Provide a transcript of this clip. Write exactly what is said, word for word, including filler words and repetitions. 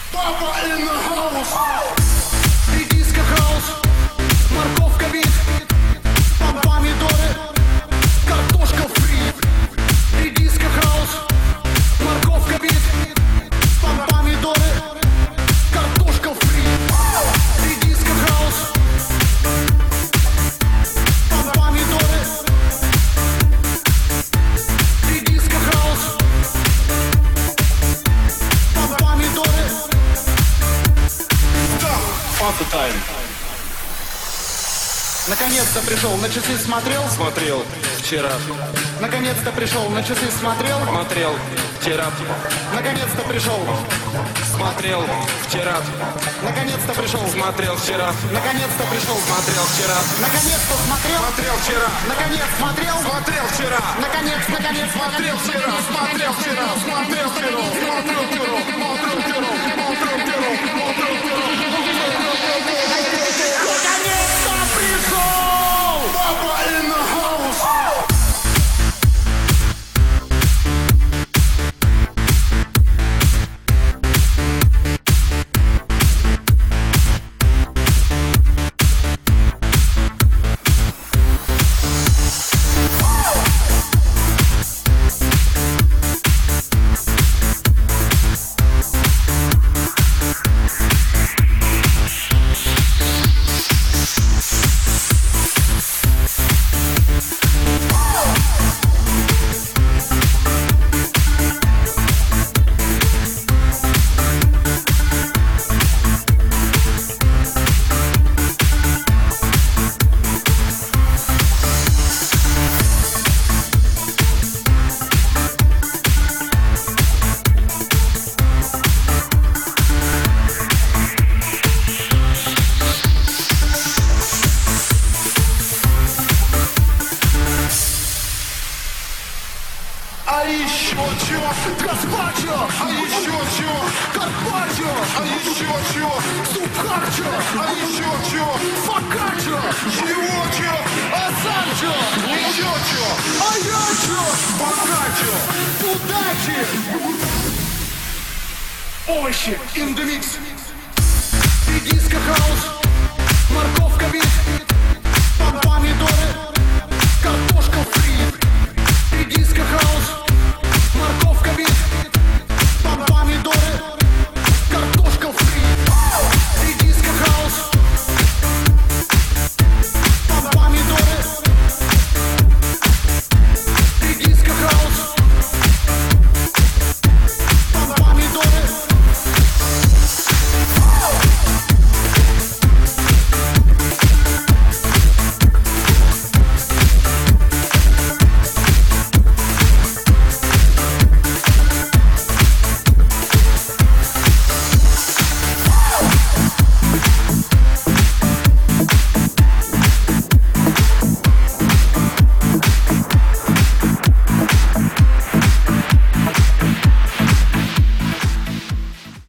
Папа in the house. Редиска хаус, морковка вид, помидоры, картошка фри. Редиска хаус, морковка вид, помидоры, картошка фри. Редиска хаус, помидоры, редиска хаус, помидоры. Фанта тайм. Наконец-то пришел, на часы смотрел? Смотрел вчера. Наконец-то пришел, на часы смотрел? Смотрел вчера. Наконец-то пришел. Смотрел вчера. Наконец-то пришел. Смотрел вчера. Наконец-то пришел. Смотрел вчера. Наконец-то смотрел. Смотрел вчера. Наконец смотрел. Смотрел вчера. Наконец, наконец Смотрел вчера. Смотрел вчера. Смотрел вчера. Смотрел вчера. Смотрел вчера. Смотрел вчера. Смотрел вчера. Наконец-то пришел! Папа in the house! А еще чего? Гаспачо! А еще чего? Карпаччо! А еще чего? Субхарчо! А еще чего? Фокаччо! Чего чего? Асанчо! Еще чего? А я чего? Фокаччо! Удачи! Овощи! In the mix! Редиска хаус!